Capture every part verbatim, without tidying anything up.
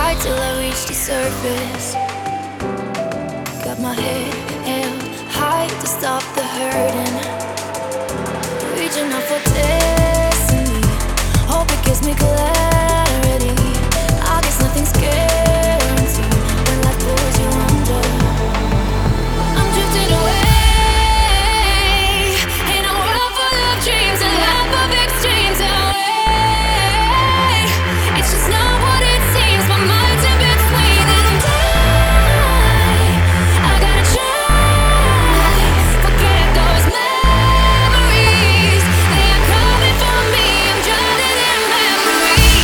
till I reach the surface. Got my head held high to stop the hurting. Reaching out for destiny. Hope it gives me clarity. I guess nothing's guaranteed when life pulls you under. I'm drifting away in a world full of dreams and life of extremes. Away, it's just not what it seems. My mind's in between and I, I gotta try. Forget those memories. They are coming for me. I'm drowning in memories.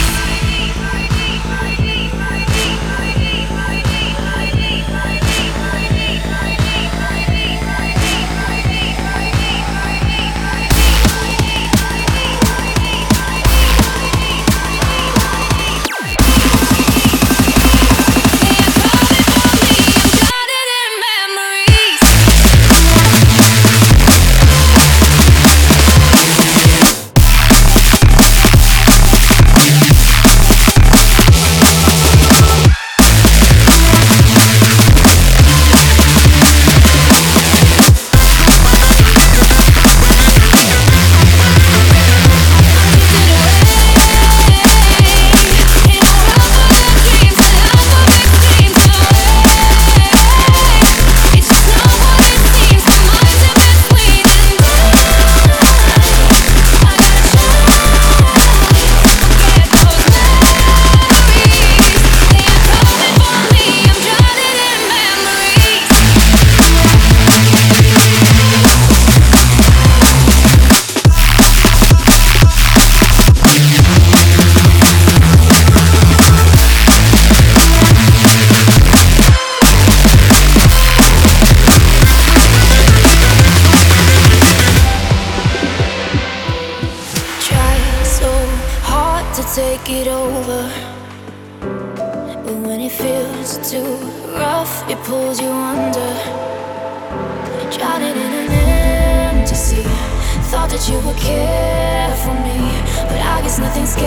Take it over, but when it feels too rough, it pulls you under. Drowning in an empty sea. Thought that you would care for me, but I guess nothing's